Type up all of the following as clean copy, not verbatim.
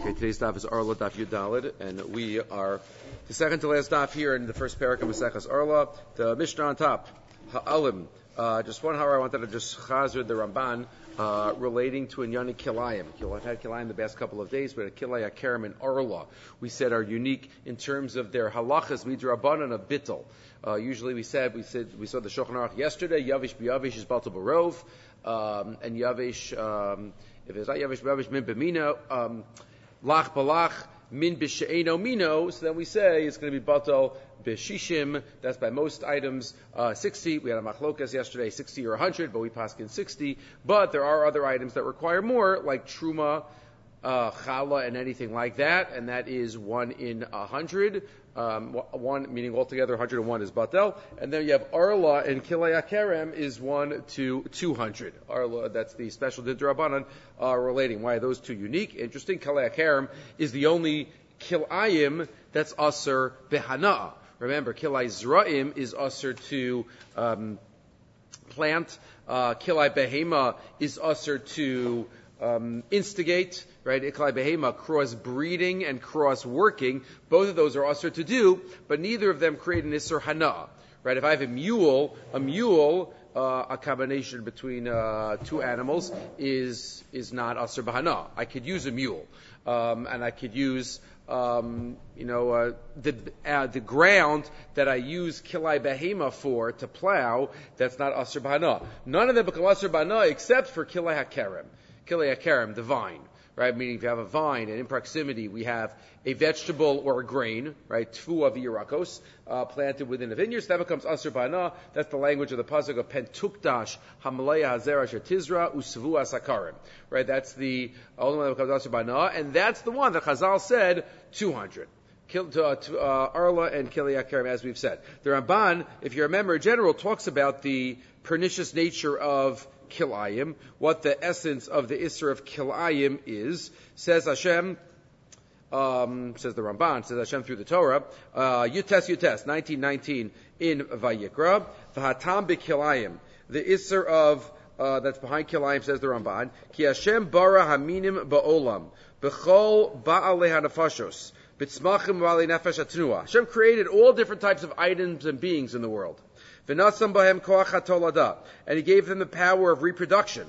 Okay, today's daf is Arla daf Yudalid, and we are the second to last daf here in the first parak of Maseches Arla. The Mishnah on top, Ha'alim. Just one hour I wanted to just chazir the Ramban relating to Inyani Kilayim. I've had Kilayim the past couple of days, but Kilay Akarim and Arla we said are unique in terms of their halachas midrabanan of bittul. Usually we saw the Shulchan Aruch yesterday. Yavish b'yavish is batal barov, and yavish if it's not yavish b'yavish min b'mino. Lach balach min b'she'eno mino. So then we say it's going to be batal b'shishim. That's by most items 60. We had a machlokas yesterday, 60 or 100, but we paskin 60. But there are other items that require more, like truma, challah, and anything like that, and that is 1 in 100. One meaning altogether 101 is batel, and then you have arla and kilei akerem is 1 to 200. Arla, that's the special didrabanan relating. Why are those two unique? Interesting. Kilei akerem is the only kilayim that's aser behana. Remember, kilei zraim is aser to plant. Kilei behema is aser to instigate, right? Iklai behema, cross-breeding and cross-working. Both of those are usher to do, but neither of them create an isser hana, right? If I have a mule, a combination between two animals is not usher bahana. I could use a mule, and I could use the ground that I use kilai behema for to plow. That's not usher bahana. None of them become usher bahana except for kilai hakerem. Kilei hakerem, the vine, right? Meaning if you have a vine and in proximity we have a vegetable or a grain, right? Tfu avi yirakos, planted within a vineyard, so that becomes asur ba'ana. That's the language of the pasuk of pentukdash hamalaya hazera shetizra usvu asakarim, right? That's the only one that becomes asur ba'ana, and that's the one that Chazal said 200. Arla and Kilei hakerem, as we've said. The Ramban, if you remember, in general, talks about the pernicious nature of Kilayim, what the essence of the Isser of Kilayim is. Says Hashem, says the Ramban, says Hashem through the Torah, Yutes, 1919 in Vayikra, V'hatam b'Kilayim, the Isser of, that's behind Kilayim, says the Ramban, Ki Hashem bara haminim ba'olam, b'chol ba'alei hanafashos, b'tzmachim ba'alei nefesh atnua. Hashem created all different types of items and beings in the world. And he gave them the power of reproduction.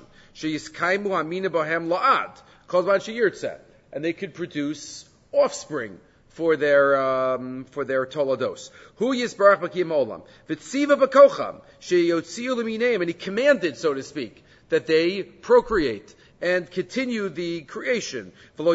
And they could produce offspring for their tolados. And he commanded, so to speak, that they procreate and continue the creation.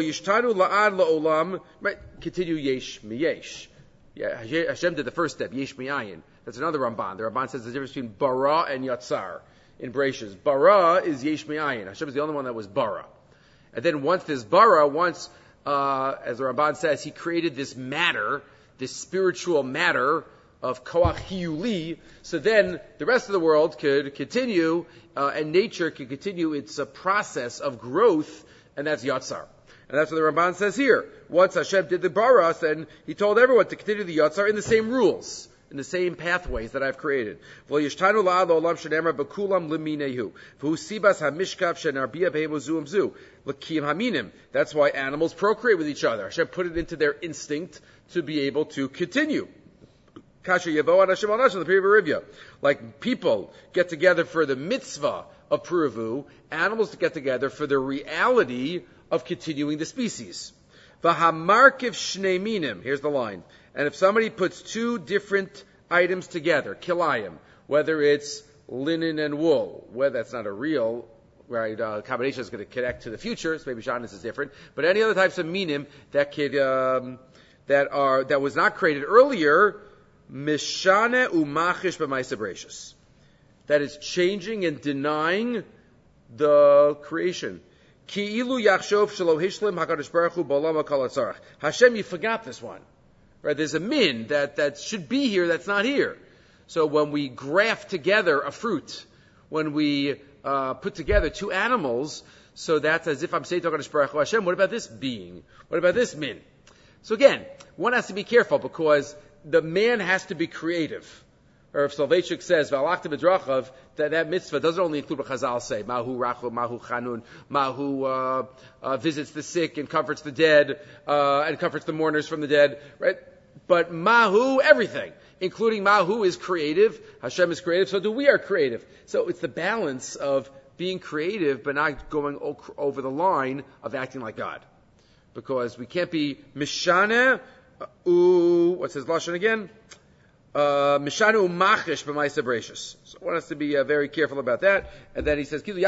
Right? Continue yesh miyesh. Yeah, Hashem did the first step, yesh miyayin. That's another Ramban. The Ramban says the difference between bara and yatzar in Bereshis. Bara is yesh me'ayin. Hashem is the only one that was bara. And then once there's bara, as the Ramban says, he created this matter, this spiritual matter of koach hiyuli. So then the rest of the world could continue, and nature could continue its process of growth, and that's yatzar. And that's what the Ramban says here. Once Hashem did the bara, then he told everyone to continue the yatzar in the same rules, in the same pathways that I've created. That's why animals procreate with each other. Hashem put it into their instinct to be able to continue. Like people get together for the mitzvah of Puravu, animals get together for the reality of continuing the species. Here's the line. And if somebody puts two different items together, kilayim, whether it's linen and wool, whether that's not a real, right, combination is going to connect to the future, so maybe Shanis is different, but any other types of minim that could, that was not created earlier, mishane umachish b'maisa bereshis. That is changing and denying the creation. Ki'ilu yachshov shelo hishlim hakadosh baruch hu b'olam ha'kol hatzarach. Hashem, you forgot this one. Right, there's a min that should be here that's not here. So when we graft together a fruit, when we put together two animals, so that's as if I'm saying to HaKadosh Baruch Hu, Hashem, what about this being? What about this min? So again, one has to be careful because the man has to be creative. or if Soloveitchik says, V'alachta b'drachav, that mitzvah doesn't only include what Chazal say, Mahu Rachu, Mahu Chanun, Mahu visits the sick and comforts the dead, and comforts the mourners from the dead, right? But Mahu, everything, including Mahu is creative, Hashem is creative, so we are creative. So it's the balance of being creative, but not going over the line of acting like God. Because we can't be Mishana, what's his Lashon again? Mishanu machish b'maisa brachus. So I want us to be very careful about that. And then he says, Hashem,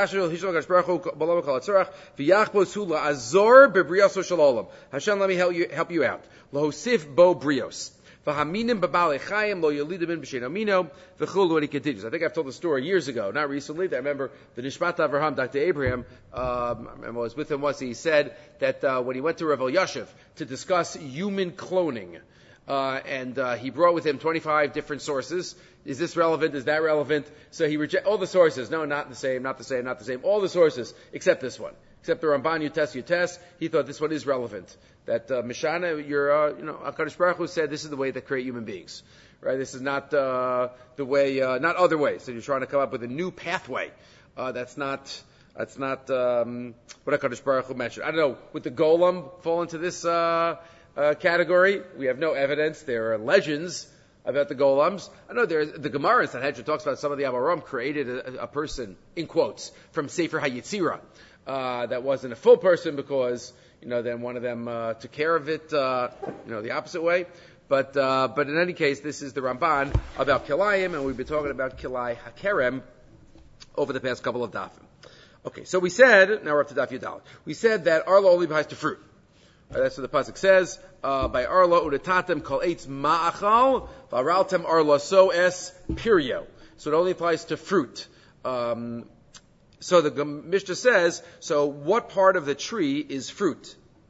let me help you out. Lohosif bo brios. V'haminim b'balei chayim lo yolidim in b'shein amino v'chulu. When he continues, I think I've told the story years ago, not recently. I remember the Nishmat Avraham, Dr. Abraham. I was with him once. He said that when he went to Rav Elyashiv to discuss human cloning. And he brought with him 25 different sources. Is this relevant? Is that relevant? So he rejected all the sources. No, not the same, not the same, not the same. All the sources, except this one. Except the Ramban Yutes. He thought this one is relevant. That Mishana, HaKadosh Baruch Hu said this is the way that create human beings. Right? This is not the way, not other ways. So you're trying to come up with a new pathway. That's not what HaKadosh Baruch Hu mentioned. I don't know, would the Golem fall into this category? We have no evidence. There are legends about the golems. I know the Gemara in Sanhedrin talks about some of the Amoram created a person, in quotes, from Sefer HaYetzirah. That wasn't a full person because, then one of them took care of it, the opposite way. But in any case, this is the Ramban about Kilayim, and we've been talking about Kilai HaKerem over the past couple of dafim. Okay, so we said, now we're up to Daf Yudal. We said that Arla only applies to fruit. That's what the pasuk says. By Arla udetatem kol eitz ma'achal v'araltem Arla so es pirio. So it only applies to fruit. So the Mishnah says, so what part of the tree is fruit?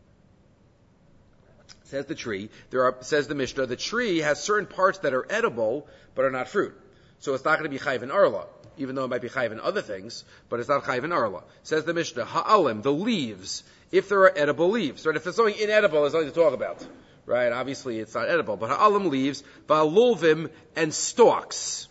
Says the tree. Says the Mishnah, the tree has certain parts that are edible but are not fruit. So it's not going to be chayv in Arla, even though it might be chayv in other things, but it's not chayv in Arla. Says the Mishnah, ha'alim, the leaves, if there are edible leaves. Right? If there's something inedible, there's nothing to talk about. Right? Obviously, it's not edible. But ha'alim leaves, va'lulvim, and stalks.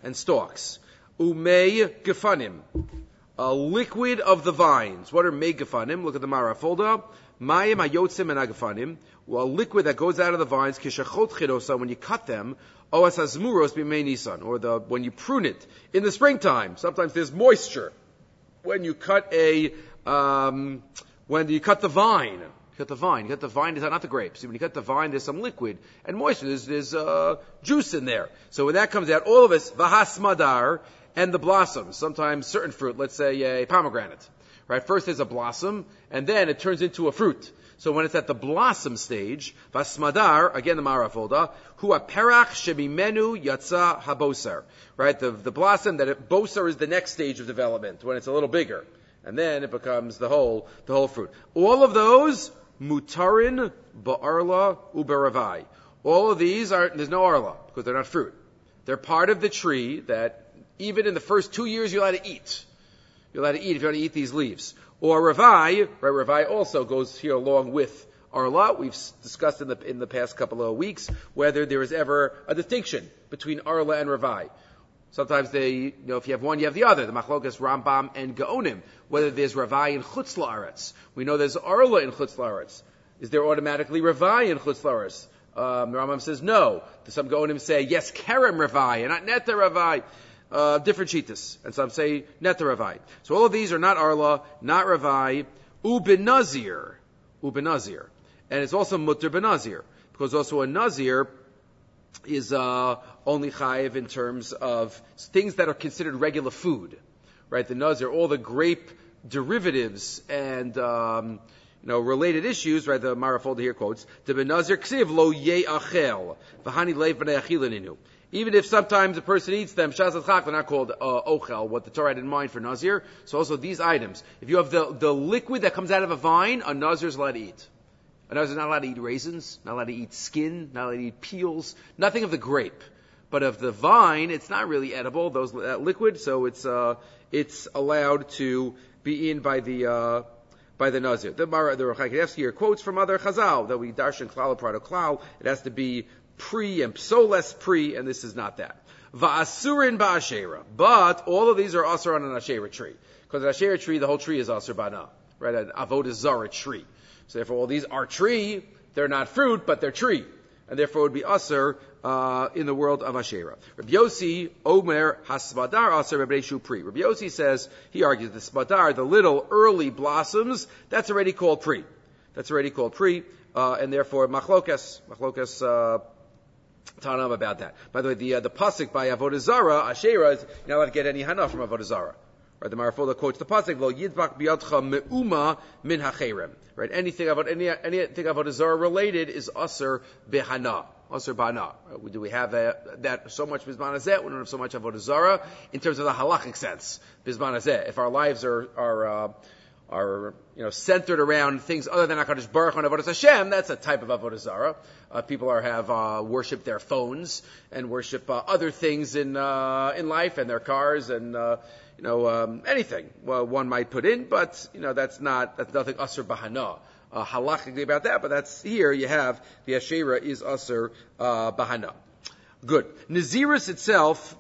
Umei gefanim, a liquid of the vines. What are mei gefanim? Look at the Marafolda. Mayim hayotzim and agafanim. Well, a liquid that goes out of the vines, kishachot chidosa, when you cut them, oas hazmuros b'mei nisan, or when you prune it in the springtime. Sometimes there's moisture when you cut the vine. You cut the vine is not the grapes. When you cut the vine, there's some liquid and moisture. There's juice in there. So when that comes out, all of us v'hasmadar, and the blossoms. Sometimes certain fruit, let's say a pomegranate. Right? First there's a blossom, and then it turns into a fruit. So when it's at the blossom stage, vasmadar, again the Marafolda, hu aperach shemimenu yatsa habosar. Right? The blossom, bosar is the next stage of development, when it's a little bigger. And then it becomes the whole fruit. All of those, mutarin, ba'arla, uberavai. All of these there's no arla, because they're not fruit. They're part of the tree that even in the first 2 years you're allowed to eat. You're allowed to eat if you want to eat these leaves. Or Ravai, right? Ravai also goes here along with Arla. We've discussed in the past couple of weeks whether there is ever a distinction between Arla and Ravai. Sometimes if you have one, you have the other. The Machlokas Rambam and Gaonim. Whether there's Ravai in Chutz La'aretz. We know there's Arla in Chutz La'aretz. Is there automatically Ravai in Chutz La'aretz? The Rambam says no. Some Gaonim say yes, Kerem Ravai and not Neta Ravai. Different shitas, and some say Neta Ravai. So all of these are not Arla, not Ravai, Ubinazir, and it's also Mutter Benazir, because also a Nazir is only chayiv in terms of things that are considered regular food, right? The Nazir, all the grape derivatives and related issues, right? The Marafolda here quotes the Benazir ksiv lo ye'achel v'hani leiv b'nei achilaninu. Even if sometimes a person eats them, shazat chak, they're not called ochel, what the Torah had in mind for Nazir. So also these items. If you have the liquid that comes out of a vine, a Nazir is allowed to eat. A Nazir is not allowed to eat raisins, not allowed to eat skin, not allowed to eat peels, nothing of the grape. But of the vine, it's not really edible, that liquid, so it's allowed to be in by the Nazir. The Rechakidevsky here quotes from other Chazal, that we darshan klal prado klal, it has to be pre and psoles pre, and this is not that. Va'asurin ba'ashera. But all of these are asur on an ashera tree. Because an ashera tree, the whole tree is asur bana. Right? An avodah zara tree. So therefore all these are tree. They're not fruit, but they're tree. And therefore it would be asur in the world of ashera. Rabbi Yossi, Omer, hasbadar asur b'breishu pri. Rabbi Yossi says, he argues, the sbadar, the little early blossoms, that's already called pri. And therefore machlokas Tanam about that. By the way, the pasuk by Avodah Zarah, Asherah, is you're not allowed to get any hana from Avodah Zarah. Right? The Marafola quotes the pasuk, "Lo yidbak biyadcha meuma min hacherem." Right? Anything Avodah Zarah related is aser behana, aser bana. Do we have that so much bisman hazeh? We don't have so much Avodah Zarah in terms of the halachic sense. Bisman hazeh. If our lives are centered around things other than HaKadosh Baruch Hu and Avodas Hashem, that's a type of Avodah Zarah. People have worship their phones and worship other things in life and their cars and anything. Well, one might put in, but that's nothing Asur Bahana. Halachically about that, but that's here you have the Asherah is Asur Bahana. Good. Nazirus itself,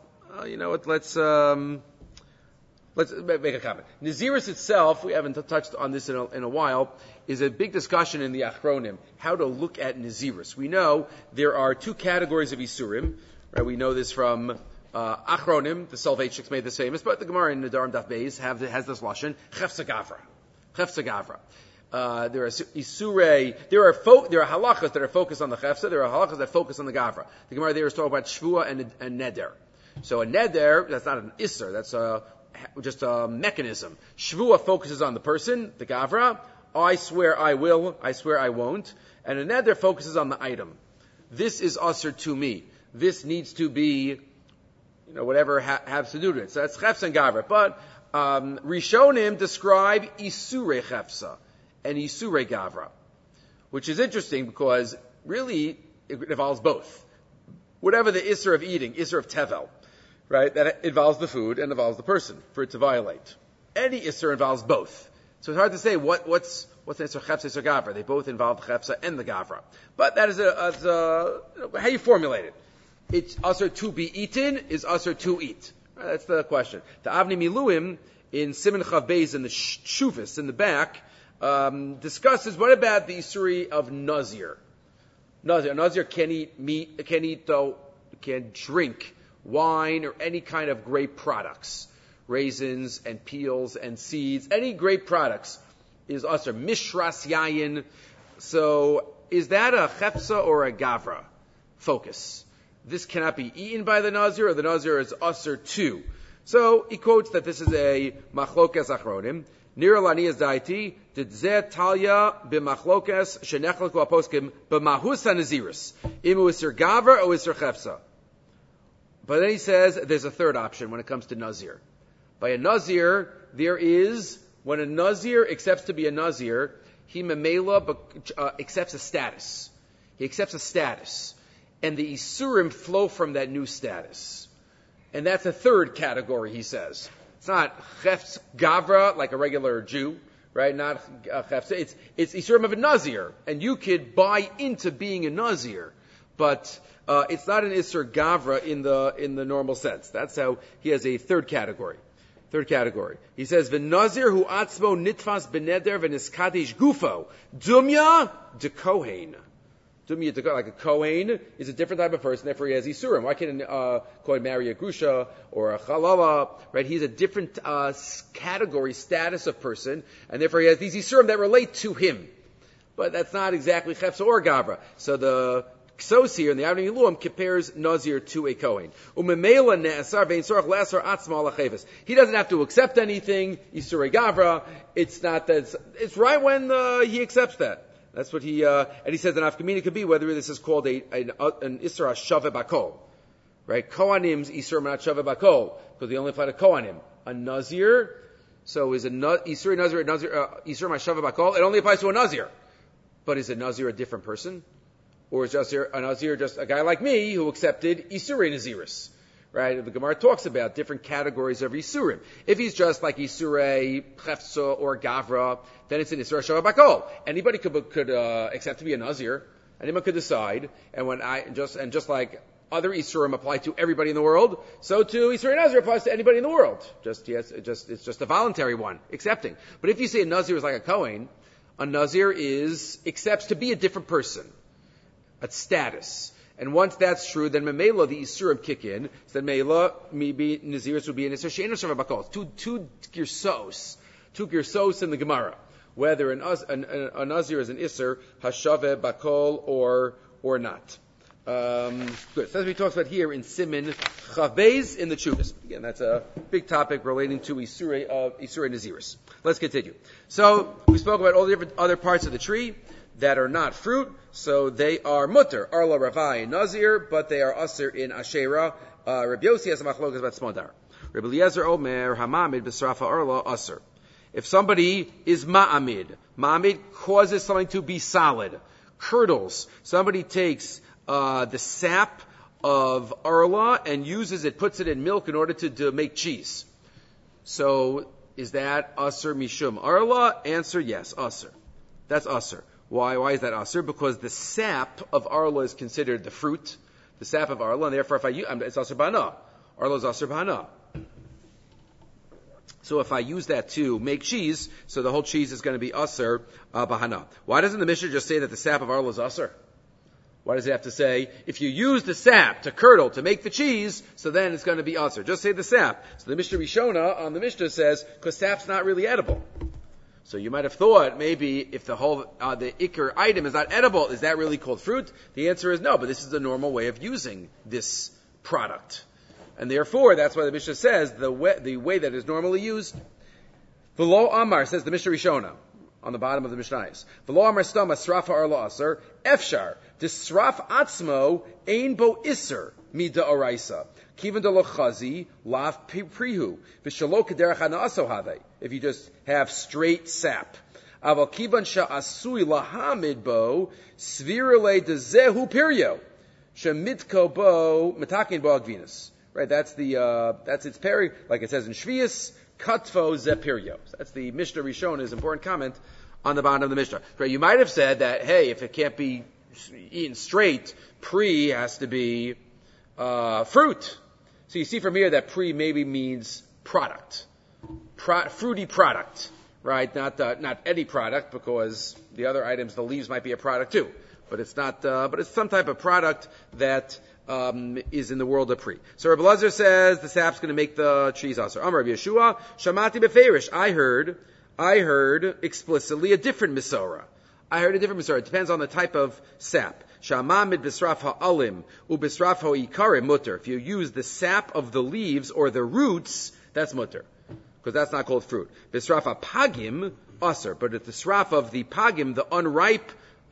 let's make a comment. Nazirus itself, we haven't touched on this in a while, is a big discussion in the Achronim, how to look at Nazirus. We know there are two categories of Isurim, right? We know this from Achronim, the Soloveitchiks made this famous, but the Gemara in Nedarim Daf Beis has this lashon, Chefsa Gavra. There are Isurei, there are halachas that are focused on the Chefsa, there are halachas that focus on the Gavra. The Gemara there is talking about Shvua and Neder. So a Neder, that's not an Isser, that's just a mechanism. Shvua focuses on the person, the Gavra. I swear I will, I swear I won't. And a Neder focuses on the item. This is Asr to me. This needs to be, whatever has to do with it. So that's Chefsa and Gavra. But Rishonim describe Isurei Chefsa and Isurei Gavra, which is interesting because really it involves both. Whatever the Isser of eating, Isser of Tevel, right? That involves the food and involves the person for it to violate. Any Isser involves both. So it's hard to say what's the Isser Chefsa, Isser Gavra. They both involve the Chefsa and the Gavra. But that is how you formulate it. It's Asr to be eaten is Asr to eat. Right, that's the question. The Avnei Miluim in Siman Chav Beis in the Shuvas in the back discusses what about the Isuri of Nazir. Nazir can eat meat, can drink wine or any kind of grape products, raisins and peels and seeds, any grape products is Asr. Mishras Yayin. So is that a Chefsa or a Gavra focus? This cannot be eaten by the Nazir, or the Nazir is Asr too. So he quotes that this is a Machlokas Achronim. Nira Laniyas Daiti, Didzeh Talya b'Machlokas Shenechlaku Aposkim b'Mahus HaNazirus. Imu Isser Gavra or Isser Chefsa. But then he says there's a third option when it comes to Nazir. By a Nazir, there is, when a Nazir accepts to be a Nazir, he memela accepts a status. He accepts a status. And the Isurim flow from that new status. And that's a third category, he says. It's not Chefs Gavra, like a regular Jew, right? Not Chefs. It's Isurim of a Nazir. And you could buy into being a Nazir. But it's not an Isur Gavra in the normal sense. That's how he has a third category. He says, "V'nazir hu atzmo nitfas beneder v'niskadish gufo dumya de kohen." Dumya, like a Kohen, is a different type of person, therefore he has Isurim. Why can't a Kohen marry a Grusha or a Chalala? Right? He's a different category, status of person, and therefore he has these Isurim that relate to him. But that's not exactly Chefsa or Gavra. So the Ksos here in the Avnei Miluim compares Nazir to a Kohen. He doesn't have to accept anything, Isurei Gavra. It's not that, it's right when he accepts that. That's what he, and he says an Afkamina could be whether this is called an Isra Shave Bakol. Right? Kohanim's Isra not Shave Bakol, because they only apply to Kohanim. A Nazir, so is a Isra Nazir, Isra Shave Bakol, it only applies to a Nazir. But is a Nazir a different person? Or is a Nazir just a guy like me who accepted Isurei Naziris? Right? The Gemara talks about different categories of Isurim. If he's just like Isurei, Chefsa, or Gavra, then it's an Isur Shava Bakol. Anybody could accept to be a Nazir. Anyone could decide. And just like other Isurim apply to everybody in the world, so too Isurim Nazir applies to anybody in the world. It's just a voluntary one, accepting. But if you say a Nazir is like a Kohen, a Nazir accepts to be a different person, a status. And once that's true, then Memela, the Isurim kick in. So then Memela, maybe Naziris would be an Isur She'enu Shaveh Bakol. Two girsos in the Gemara. Whether a Nazir is an Isur, Hashaveh Bakol, or not. Good. So that's what he talks about here in Siman Chav Beis in the Chuvas. Again, that's a big topic relating to Isurei Naziris. Let's continue. So we spoke about all the different other parts of the tree that are not fruit. So they are mutter, arla, ravai, nazir, but they are asir in Asherah. Rabbi Yossi has a machlokas about smodar. Rabbi Eliezer Omer hamamid b'srafa arla asir. If somebody is ma'amid causes something to be solid, curdles. Somebody takes the sap of arla and uses it, puts it in milk in order to make cheese. So is that asir mishum arla? Answer yes, asir. That's asir. Why is that asir? Because the sap of arla is considered the fruit, the sap of arla, and therefore it's asir b'hana. Arla is asir b'hana. So if I use that to make cheese, so the whole cheese is going to be asir b'hana. Why doesn't the Mishnah just say that the sap of arla is asir? Why does it have to say, if you use the sap to curdle, to make the cheese, so then it's going to be asir? Just say the sap. So the Mishnah Rishona on the Mishnah says, because sap's not really edible. So you might have thought, maybe, if the ikr item is not edible, is that really called fruit? The answer is no, but this is the normal way of using this product. And therefore, that's why the Mishnah says, the way that is normally used. V'lo amar, says the Mishnah Rishona, on the bottom of the Mishnayos. V'lo amar stama srafa arla aser, efshar, disraf atzmo, ein bo iser, mida oraisa. Kivan de lo chazi, lav prihu, v'shalo kederach hana'aso have. If you just have straight sap. Aval kivan sha'asui lahamid bo, svirale dezehu piryo, shemitko bo, metakin bo agvinus. Right, that's its peri, like it says in Shvius, katvo ze piryo. That's the Mishnah Rishona's important comment on the bottom of the Mishnah. Right, you might have said that, hey, if it can't be eaten straight, pri has to be fruit. So you see from here that pri maybe means product, fruity product, right? Not any product, because the other items, the leaves might be a product too, but it's not. But it's some type of product that is in the world of pri. So Rabbi Elazar says the sap's going to make the cheese asur. Amar Rabbi Yeshua, shamati beferish. I heard explicitly a different misora. It depends on the type of sap. Shamamid bisraf ha'alim ubisraf ha'ikarim mutter. If you use the sap of the leaves or the roots, that's mutter, because that's not called fruit. Bisraf ha'pagim asur, but if the sraf of the pagim, the unripe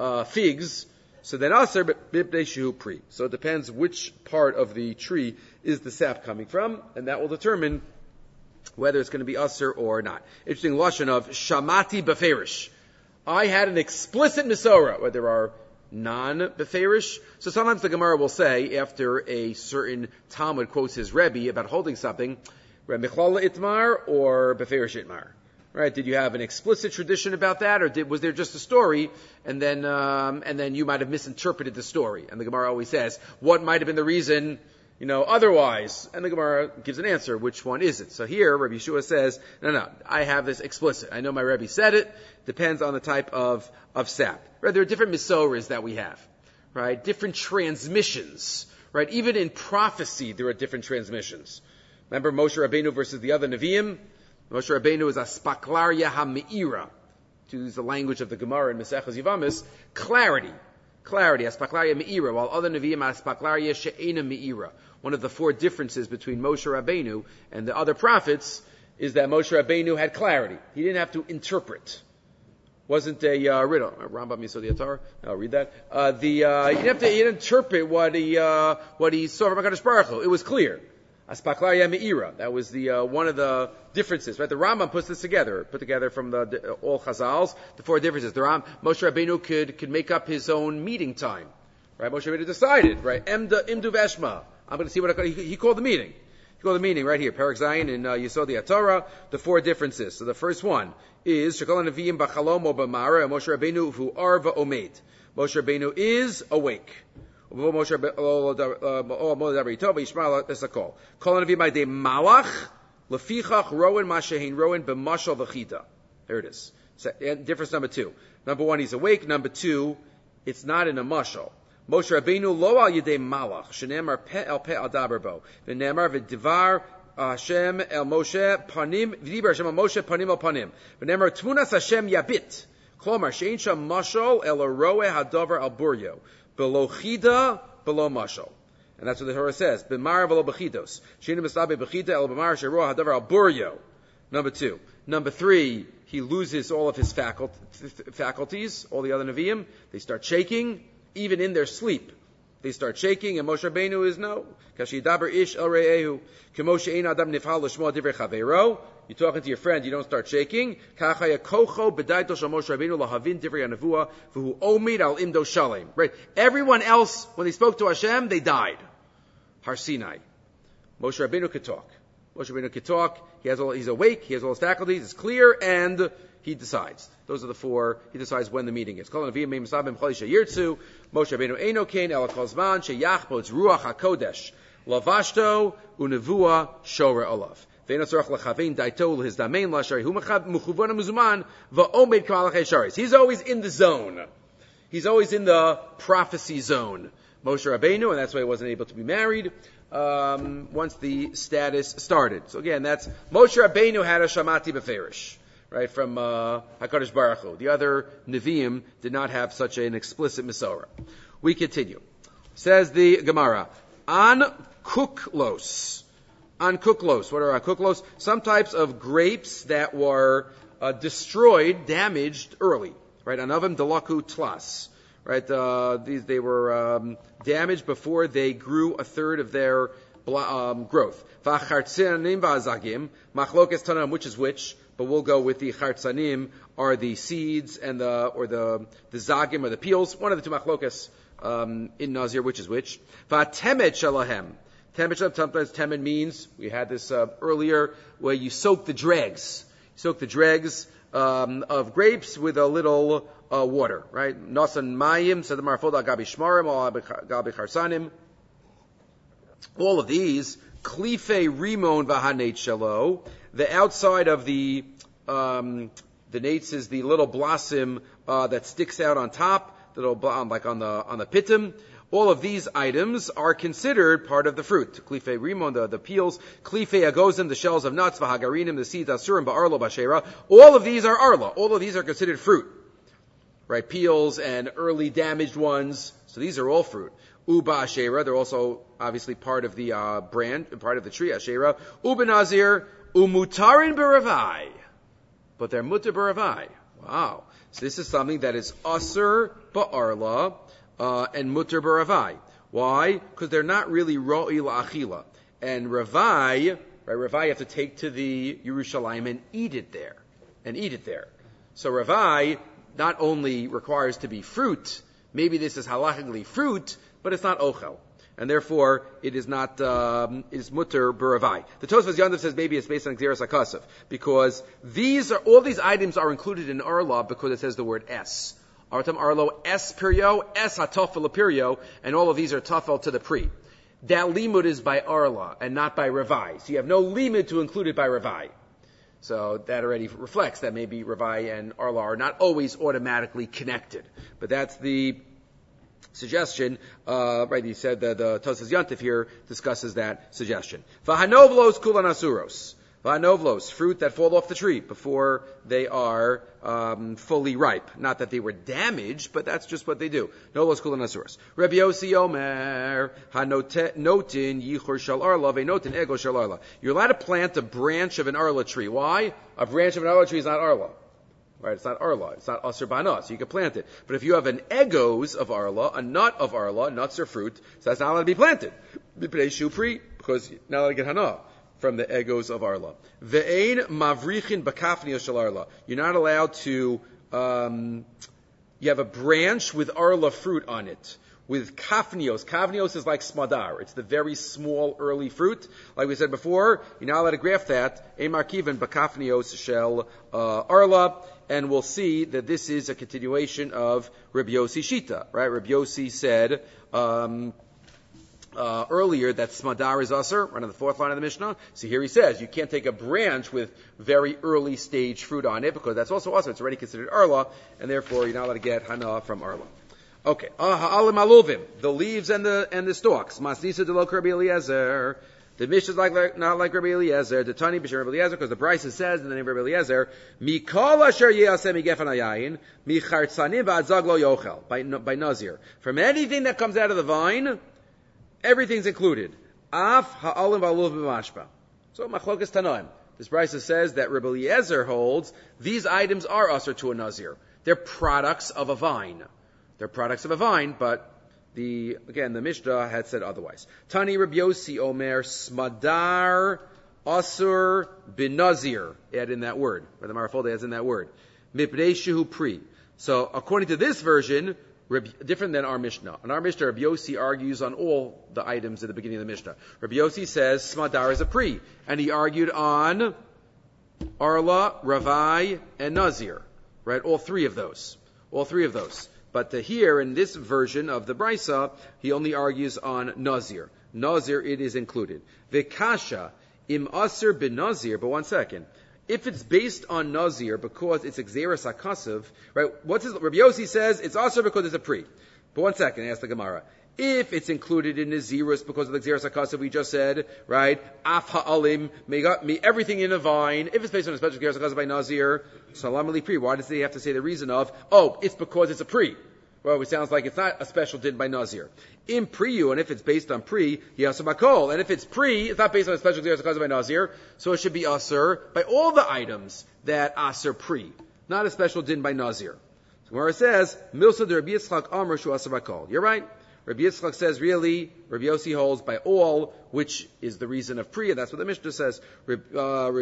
figs, so then asur b'bnei shehu pri. So it depends which part of the tree is the sap coming from, and that will determine whether it's going to be asur or not. Interesting lashon of shamati beferish. I had an explicit misora, where there are non-beferish. So sometimes the Gemara will say, after a certain Talmud quotes his Rebbe about holding something, Michlala Itmar or beferish Itmar. Right? Did you have an explicit tradition about that, or was there just a story, and then you might have misinterpreted the story? And the Gemara always says, what might have been the reason, otherwise? And the Gemara gives an answer, which one is it? So here, Rabbi Yeshua says, no, I have this explicit. I know my Rebbe said it, depends on the type of sap. Right? There are different misoras that we have, right? Different transmissions, right? Even in prophecy, there are different transmissions. Remember Moshe Rabbeinu versus the other Nevi'im? Moshe Rabbeinu is a spaklaria ha'me'ira, to use the language of the Gemara in Maseches Yevamos, clarity, aspaklaria me'ira, while other Nevi'im aspaklaria she'ena me'ira. One of the four differences between Moshe Rabbeinu and the other prophets is that Moshe Rabbeinu had clarity. He didn't have to interpret. Wasn't a riddle. Rambam Yisod Yatar. I'll read that. He didn't interpret what he saw from HaKadosh Baruch Hu. It was clear. Aspaklaria me'ira. That was the one of the differences, right? The Rambam puts this together, put together from all Chazals, the four differences. Moshe Rabbeinu could make up his own meeting time, right? Moshe Rabbeinu decided, right? Imdu veshma. I'm going to see what he called the meeting. He called the meeting right here, Perek Zayin in Yisod Torah. The four differences. So the first one is Shekol Nevi'im b'chalom o b'mara Moshe Rabbeinu hu arva omed. Moshe Rabbeinu is awake. Moshe Rabbeinu Yishmael Esakol. Kol Nevi Ma'idei Malach Lefichach Rowan Mashehin Rowan B'Mashal V'Chita. There it is. So, difference number 2. Number 1, he's awake. Number 2, it's not in a mashal. Moshe Rabbeinu lo al yedei malach shenemar pe el daber bo v'nemar v'divar Hashem el Moshe panim v'dibar Hashem el Moshe panim el panim v'nemar tmunas Hashem yabit klomar she'ein sham mashal el aroe hadavar al buryo below chida below mashal. And that's what the Torah says. B'mar v'lo b'chidos she'ein mistabe b'chida el b'mar she'roa hadavar al buryo. Number 2. Number 3, he loses all of his faculties, all the other Nevi'im. They start shaking, even in their sleep. They start shaking, and Moshe Rabbeinu is no. Kashidaber ish el re'ehu. K'moshe ein adam nifhal l'shmo divrei chavero. You're talking to your friend, you don't start shaking. Kachaya kocho b'daito shel Moshe Rabbeinu lahavin divrei hanavua v'hu omid al imdo shalem. Right? Everyone else, when they spoke to Hashem, they died. Har Sinai. Moshe Rabbeinu could talk. Moshe Rabbeinu could talk. He's awake. He has all his faculties. It's clear, and he decides. Those are the 4. He decides when the meeting is. Moshe Rabbeinu eino kain el kol zman sheyachbotz ruach hakodesh lavashto unevua shora olav. Ve'eno tzorach lechavein daito l'hizdamein lashari hu mechuvon muzuman va'omed k'malachei sharis. He's always in the zone. He's always in the prophecy zone. Moshe Rabbeinu, and that's why he wasn't able to be married once the status started. So again, that's Moshe Rabbeinu had a Shamati Beferish, right, from HaKadosh Baruch Hu. The other Nevi'im did not have such an explicit Mesorah. We continue. Says the Gemara, on kuklos. What are on kuklos? Some types of grapes that were destroyed, damaged early, right? Anavim delaku tlas. Right, they were damaged before they grew a third of their growth. V'achartzanim v'azagim, machlokes tanam, which is which, but we'll go with the chartzanim, are the seeds and the zagim, or the peels. One of the 2 machlokes in Nazir, which is which. V'atemet shalahem. Sometimes temet means, we had this earlier, where you soak the dregs. Of grapes with a little water, right? Nasan mayim, said the marfoda gabi shmarim, or gabi charsanim. All of these, klife rimon vahanate shalo. The outside of the nates is the little blossom that sticks out on top, like on the pitim. All of these items are considered part of the fruit. Klife rimon, the peels. Klife agozim, the shells of nuts. Vahagarinim, the seeds. Asurim, ba'arlo, bashera. All of these are arla. All of these are considered fruit. Right? Peels and early damaged ones. So these are all fruit. Uba ashera, they're also obviously part of the part of the tree, ashera. Uba nazir, umutarin beravai. But they're mutar beravai. Wow. So this is something that is asur ba'arla. And mutter baravai. Why? Because they're not really ro'i la'achila. And ravai, right? Ravai you have to take to the Yerushalayim and eat it there. So ravai not only requires to be fruit, maybe this is halachically fruit, but it's not ochel. And therefore, it is not, is mutter baravai. The Tosfos Yandav says maybe it's based on Gzeras HaKasav. Because all these items are included in Arla because it says the word es. Artam Arlo, es pirio, es hatofel pirio, and all of these are tafel to the pri. That limud is by Arla and not by Ravai. So you have no limud to include it by Ravai. So that already reflects that maybe Ravai and Arla are not always automatically connected. But that's the suggestion, right? He said that the Tosfos Yantif here discusses that suggestion. Vahanovlos kulan asuros. Vahanovlos, fruit that fall off the tree before they are fully ripe. Not that they were damaged, but that's just what they do. Novlos kulan asuros. Rabbi Yossi Omer hanotin yichur shel arla ve'notin ego shel arla. You're allowed to plant a branch of an arla tree. Why? A branch of an arla tree is not arla. Right, it's not arla. It's not asur ba'ana, so you can plant it. But if you have an egos of arla, a nut of arla, nuts are fruit, so that's not allowed to be planted. Because now I get hana from the egos of arla. Ve'ein mavrichin bakafnios shel arla. You're not allowed to, you have a branch with arla fruit on it. With kafnios. Kafnios is like smadar. It's the very small early fruit. Like we said before, you're not allowed to graft that. Ein markiven bakafnios shel arla. and we'll see that this is a continuation of Rabbi Yossi Shita, right? Rabbi Yossi said earlier that smadar is usher, right on the fourth line of the Mishnah. So here he says you can't take a branch with very early stage fruit on it because that's also usher. It's already considered arla, and therefore you're not allowed to get hana from arla. Okay, ha'alim aluvim, the leaves and the stalks. Masnisa de lo Rabbi Eliezer. The Mishnah is not like Rabbi Eliezer. The Tani b'shem Rabbi Eliezer, because the Brisa says in the name of Rabbi Eliezer, Mikol asher yaseh migefan hayayin, michartzanim v'adzag lo yochel, by Nazir. From anything that comes out of the vine, everything's included. Af ha'alim v'aluv b'mashpa. So machlokas tanoim. This Brisa says that Rabbi Eliezer holds these items are usher to a Nazir. They're products of a vine. They're products of a vine, but the Mishnah had said otherwise. Tani Rabbi Yossi Omer Smadar Asur Binazir. Add in that word. Or the Marafolda adds in that word. Mipnei Shehu Pri. So according to this version, different than our Mishnah. In our Mishnah, Rabbi Yossi argues on all the items at the beginning of the Mishnah. Rabbi Yossi says Smadar is a Pri. And he argued on Arla, Ravai, and Nazir. Right? All three of those. But here, in this version of the Brisa, he only argues on Nazir. Nazir, it is included. Vikasha, im Asr bin Nazir, but one second. If it's based on Nazir because it's Xeris HaKasav, right, Rabbi Yossi says it's Asr because it's a Pri. But one second, ask the Gemara. If it's included in Nazirus because of the Xeris HaKasav we just said, right, Af Ha'alim, everything in a vine, if it's based on a special Xeris HaKasav by Nazir, Salam Ali Pri, why does he have to say the reason of, it's because it's a Pri? Well, it sounds like it's not a special din by Nazir. In Priyu, and if it's based on Pri, he Asr Bakol. And if it's Pri, it's not based on a special Xeris HaKasav by Nazir, so it should be Asr by all the items that Asr Pri, not a special din by Nazir. So where it says, Milsa de Rabbi Yitzchak Amr Shu Asr Bakol. You're right. Rabbi Yitzchak says, really, Rabbi Yossi holds by all, which is the reason of Pri, and that's what the Mishnah says. Rabbi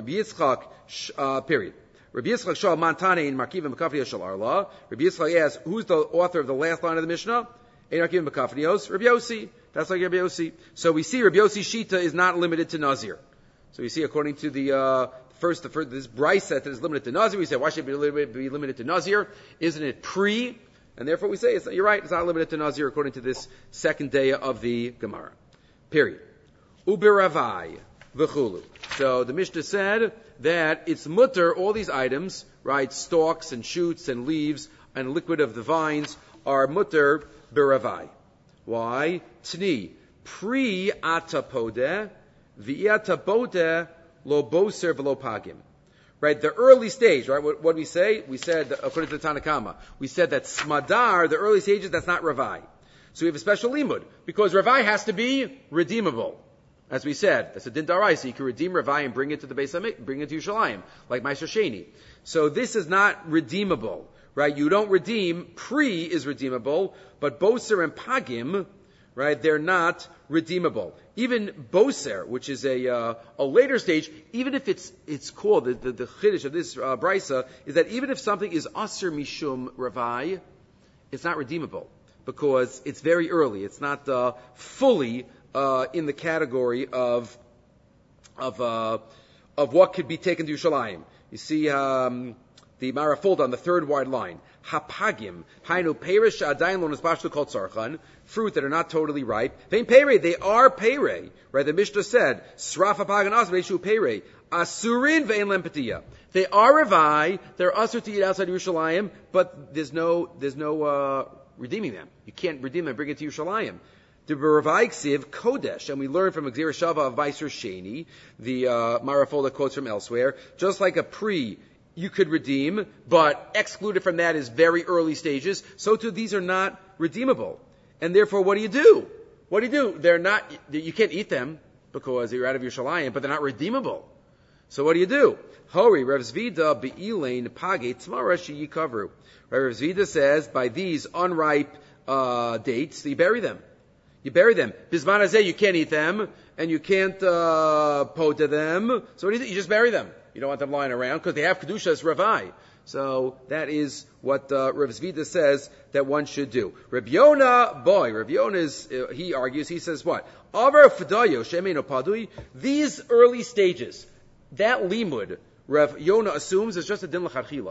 Yitzchak, period. Rabbi Yitzchak Shal Mantane in Markivim B'Kafnios Shal Arla. Rabbi Yitzchak asks, who's the author of the last line of the Mishnah? Ein Markivim B'Kafnios. Rabbi Yossi. That's like Rabbi Yossi. So we see Rabbi Yossi's Shita is not limited to Nazir. So we see according to the first this Brisa that is limited to Nazir, we say, why should it be limited to Nazir? Isn't it Pri? And therefore we say, you're right, it's not limited to Nazir according to this second day of the Gemara. Period. Uberavai v'chulu. So the Mishnah said that it's mutter, all these items, right, stalks and shoots and leaves and liquid of the vines are mutter beravai. Why? Tni. Pri atapode, v'iatapode lo boser v'lo pagim. Right, the early stage, right, what we say? We said, according to the Tanakama, we said that smadar, the early stages, that's not ravai. So we have a special limud, because ravai has to be redeemable. As we said, that's a din daraisa. You can redeem ravai and bring it to the Beis Hamikdash, bring it to Yerushalayim, like Ma'aser Sheni. So this is not redeemable, right? You don't redeem, Pri is redeemable, but boser and pagim, right, they're not redeemable. Even boser, which is a later stage, even if it's called, the chiddush of this brisa, is that even if something is aser mishum ravai, it's not redeemable, because it's very early. It's not fully in the category of what could be taken to Yerushalayim. You see the Marafolda on the third wide line. Hapagim, hainu perish adayin lo nisbashtu kol tzarchan, fruit that are not totally ripe. Vein pere, they are pere. Right? The Mishnah said, sraf hapagan asr veishu pere. Asurin vein lem petiya. They are ravai, they're asur to eat outside Yerushalayim, but there's no redeeming them. You can't redeem them and bring it to Yerushalayim. The Ravai Ksiv Kodesh, and we learn from Xer Shava of Ma'aser Sheni, the Marafolda quotes from elsewhere, just like a Pri, you could redeem, but excluded from that is very early stages, so too these are not redeemable. And therefore, what do you do? They're not, you can't eat them, because you're out of Yerushalayim, but they're not redeemable. So what do? Hori, Rav Zvida, Be'ilein, Page, Tzmara, Sheyikavru. Rav Zvida says, by these unripe dates, you bury them. Bisman hazeh, you can't eat them, and you can't poda them. So what do? You just bury them. You don't want them lying around, because they have Kedushas Ravai. So that is what Rav Zvida says that one should do. Rabbi Yonah, he argues, he says what? Avar Fadayo, Shemeno Padui, these early stages, that limud, Rav Yonah assumes is just a din l'chadchila.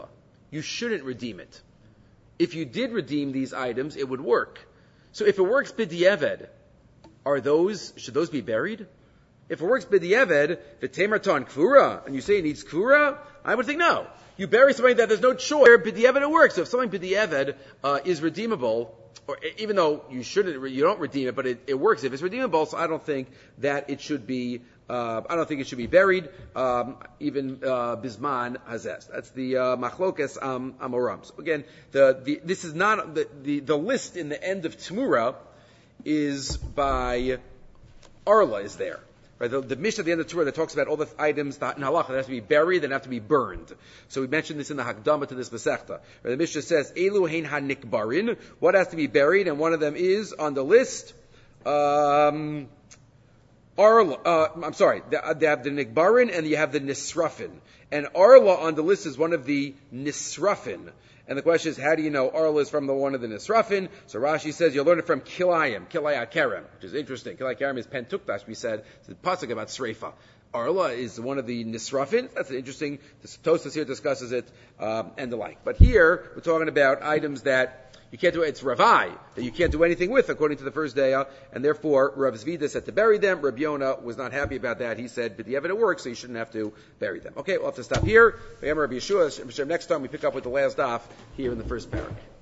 you shouldn't redeem it. If you did redeem these items, it would work. So if it works b'di'eved, should those be buried? If it works b'di'eved, v'temarton kfura, and you say it needs kfura, I would think no. You bury something that there's no choice. B'di'eved it works. So if something b'di'eved is redeemable, or even though you don't redeem it, but it works if it's redeemable. So I don't think that it should be. I don't think it should be buried, even bisman hazes. That's the machlokes amoram. So again, this is not the list in the end of Tamura is by Arla is there. Right, the Mishnah at the end of the Torah that talks about all the items that in halacha that have to be buried and have to be burned. So we mentioned this in the Hakdama to this Masechta. Right, the Mishnah says, Elu hein hanikbarin, what has to be buried, and one of them is on the list, Arla, I'm sorry, they have the nikbarin and you have the nisrafin. And Arla on the list is one of the nisrafin. And the question is, how do you know Arla is from the one of the Nisrafin? So Rashi says you'll learn it from Kilai Kerem, which is interesting. Kilai Kerem is Pentukdash, we said. It's a pasuk about Sreifa. Arla is one of the Nisrafin. That's interesting. The Tosas here discusses it, and the like. But here, we're talking about items that you can't do, it's Ravai, that you can't do anything with according to the first day, and therefore Rav Zvida said to bury them. Rabbi Yonah was not happy about that. He said, but the evidence works, so you shouldn't have to bury them. Okay, we'll have to stop here. Rabbi Yeshua, next time we pick up with the last daf here in the first parak.